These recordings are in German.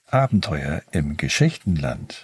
Abenteuer im Geschichtenland.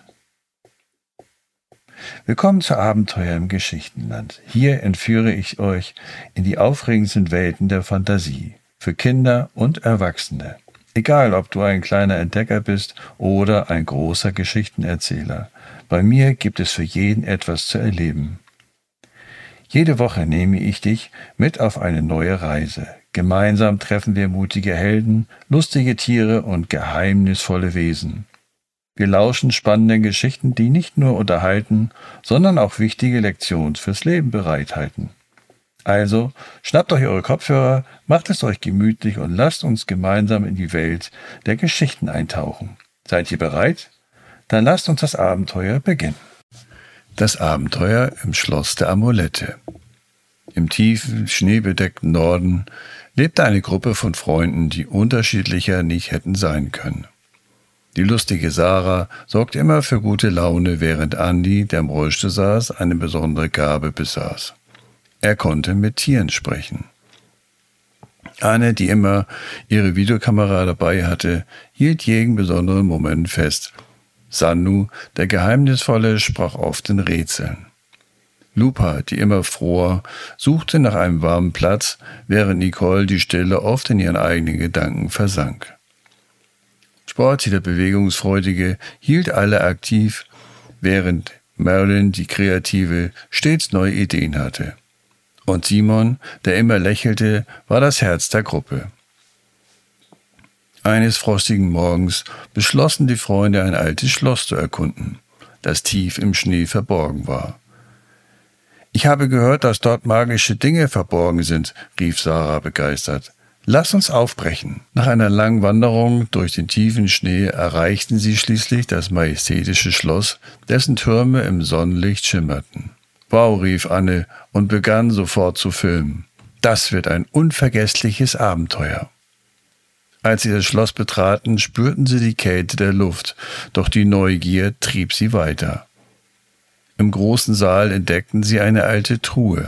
Willkommen zu Abenteuer im Geschichtenland. Hier entführe ich euch in die aufregendsten Welten der Fantasie, für Kinder und Erwachsene. Egal, ob du ein kleiner Entdecker bist oder ein großer Geschichtenerzähler. Bei mir gibt es für jeden etwas zu erleben. Jede Woche nehme ich dich mit auf eine neue Reise. Gemeinsam treffen wir mutige Helden, lustige Tiere und geheimnisvolle Wesen. Wir lauschen spannenden Geschichten, die nicht nur unterhalten, sondern auch wichtige Lektionen fürs Leben bereithalten. Also, schnappt euch eure Kopfhörer, macht es euch gemütlich und lasst uns gemeinsam in die Welt der Geschichten eintauchen. Seid ihr bereit? Dann lasst uns das Abenteuer beginnen. Das Abenteuer im Schloss der Amulette. Im tiefen, schneebedeckten Norden lebte eine Gruppe von Freunden, die unterschiedlicher nicht hätten sein können. Die lustige Sarah sorgte immer für gute Laune, während Andi, der im Rollstuhl saß, eine besondere Gabe besaß. Er konnte mit Tieren sprechen. Anne, die immer ihre Videokamera dabei hatte, hielt jeden besonderen Moment fest. Sandu, der Geheimnisvolle, sprach oft in Rätseln. Lupa, die immer fror, suchte nach einem warmen Platz, während Nicole die Stille oft in ihren eigenen Gedanken versank. Sporty, der Bewegungsfreudige, hielt alle aktiv, während Marilyn, die Kreative, stets neue Ideen hatte. Und Simon, der immer lächelte, war das Herz der Gruppe. Eines frostigen Morgens beschlossen die Freunde, ein altes Schloss zu erkunden, das tief im Schnee verborgen war. »Ich habe gehört, dass dort magische Dinge verborgen sind«, rief Sarah begeistert. »Lass uns aufbrechen.« Nach einer langen Wanderung durch den tiefen Schnee erreichten sie schließlich das majestätische Schloss, dessen Türme im Sonnenlicht schimmerten. »Wow«, rief Anne und begann sofort zu filmen. »Das wird ein unvergessliches Abenteuer.« Als sie das Schloss betraten, spürten sie die Kälte der Luft, doch die Neugier trieb sie weiter. Im großen Saal entdeckten sie eine alte Truhe.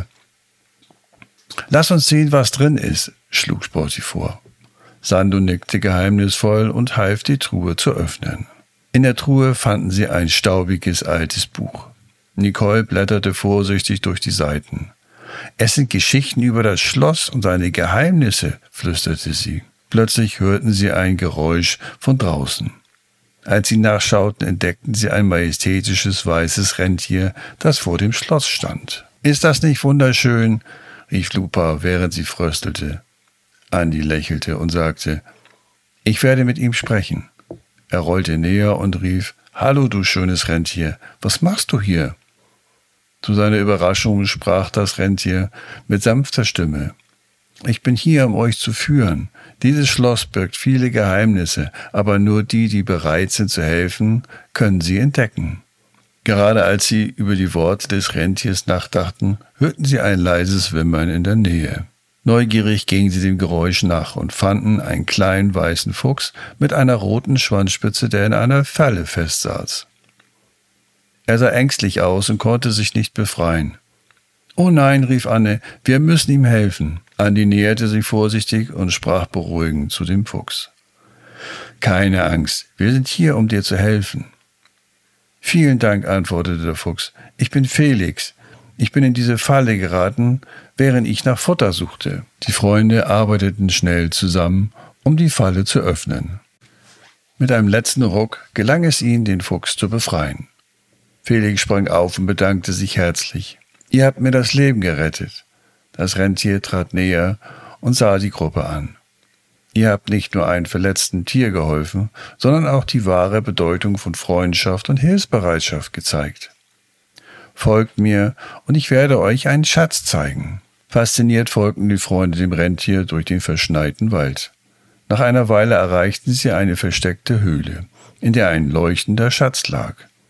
»Lass uns sehen, was drin ist«, schlug Sporty vor. Sandu nickte geheimnisvoll und half, die Truhe zu öffnen. In der Truhe fanden sie ein staubiges altes Buch. Nicole blätterte vorsichtig durch die Seiten. »Es sind Geschichten über das Schloss und seine Geheimnisse«, flüsterte sie. Plötzlich hörten sie ein Geräusch von draußen. Als sie nachschauten, entdeckten sie ein majestätisches weißes Rentier, das vor dem Schloss stand. »Ist das nicht wunderschön?«, rief Lupa, während sie fröstelte. Andi lächelte und sagte, »Ich werde mit ihm sprechen.« Er rollte näher und rief, »Hallo, du schönes Rentier, was machst du hier?« Zu seiner Überraschung sprach das Rentier mit sanfter Stimme, »Ich bin hier, um euch zu führen. Dieses Schloss birgt viele Geheimnisse, aber nur die, die bereit sind zu helfen, können sie entdecken.« Gerade als sie über die Worte des Rentiers nachdachten, hörten sie ein leises Wimmern in der Nähe. Neugierig gingen sie dem Geräusch nach und fanden einen kleinen weißen Fuchs mit einer roten Schwanzspitze, der in einer Falle festsaß. Er sah ängstlich aus und konnte sich nicht befreien. »Oh nein«, rief Anne, »wir müssen ihm helfen.« Andi näherte sich vorsichtig und sprach beruhigend zu dem Fuchs. »Keine Angst, wir sind hier, um dir zu helfen.« »Vielen Dank«, antwortete der Fuchs. »Ich bin Felix. Ich bin in diese Falle geraten, während ich nach Futter suchte.« Die Freunde arbeiteten schnell zusammen, um die Falle zu öffnen. Mit einem letzten Ruck gelang es ihnen, den Fuchs zu befreien. Felix sprang auf und bedankte sich herzlich. »Ihr habt mir das Leben gerettet.« Das Rentier trat näher und sah die Gruppe an. »Ihr habt nicht nur einem verletzten Tier geholfen, sondern auch die wahre Bedeutung von Freundschaft und Hilfsbereitschaft gezeigt. Folgt mir und ich werde euch einen Schatz zeigen.« Fasziniert folgten die Freunde dem Rentier durch den verschneiten Wald. Nach einer Weile erreichten sie eine versteckte Höhle, in der ein leuchtender Schatz lag.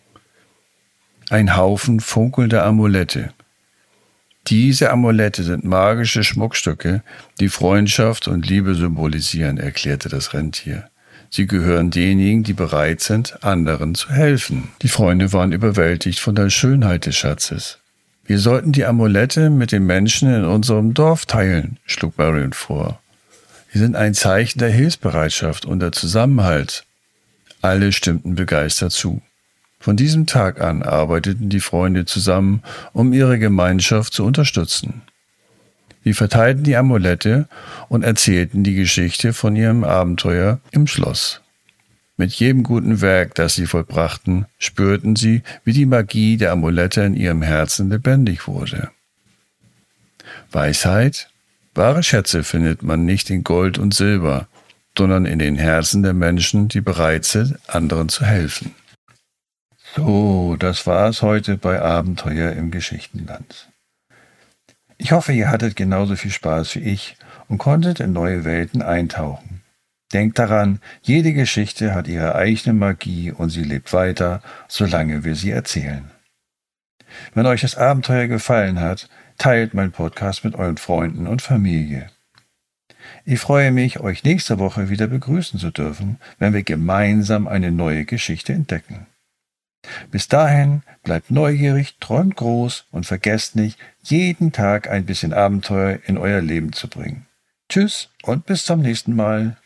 Ein Haufen funkelnder Amulette. Diese Amulette sind magische Schmuckstücke, die Freundschaft und Liebe symbolisieren, erklärte das Rentier. Sie gehören denjenigen, die bereit sind, anderen zu helfen. Die Freunde waren überwältigt von der Schönheit des Schatzes. »Wir sollten die Amulette mit den Menschen in unserem Dorf teilen«, schlug Marion vor. »Sie sind ein Zeichen der Hilfsbereitschaft und der Zusammenhalt.« Alle stimmten begeistert zu. Von diesem Tag an arbeiteten die Freunde zusammen, um ihre Gemeinschaft zu unterstützen. Sie verteilten die Amulette und erzählten die Geschichte von ihrem Abenteuer im Schloss. Mit jedem guten Werk, das sie vollbrachten, spürten sie, wie die Magie der Amulette in ihrem Herzen lebendig wurde. Weisheit: Wahre Schätze findet man nicht in Gold und Silber, sondern in den Herzen der Menschen, die bereit sind, anderen zu helfen. So, das war's heute bei Abenteuer im Geschichtenland. Ich hoffe, ihr hattet genauso viel Spaß wie ich und konntet in neue Welten eintauchen. Denkt daran, jede Geschichte hat ihre eigene Magie und sie lebt weiter, solange wir sie erzählen. Wenn euch das Abenteuer gefallen hat, teilt meinen Podcast mit euren Freunden und Familie. Ich freue mich, euch nächste Woche wieder begrüßen zu dürfen, wenn wir gemeinsam eine neue Geschichte entdecken. Bis dahin bleibt neugierig, träumt groß und vergesst nicht, jeden Tag ein bisschen Abenteuer in euer Leben zu bringen. Tschüss und bis zum nächsten Mal.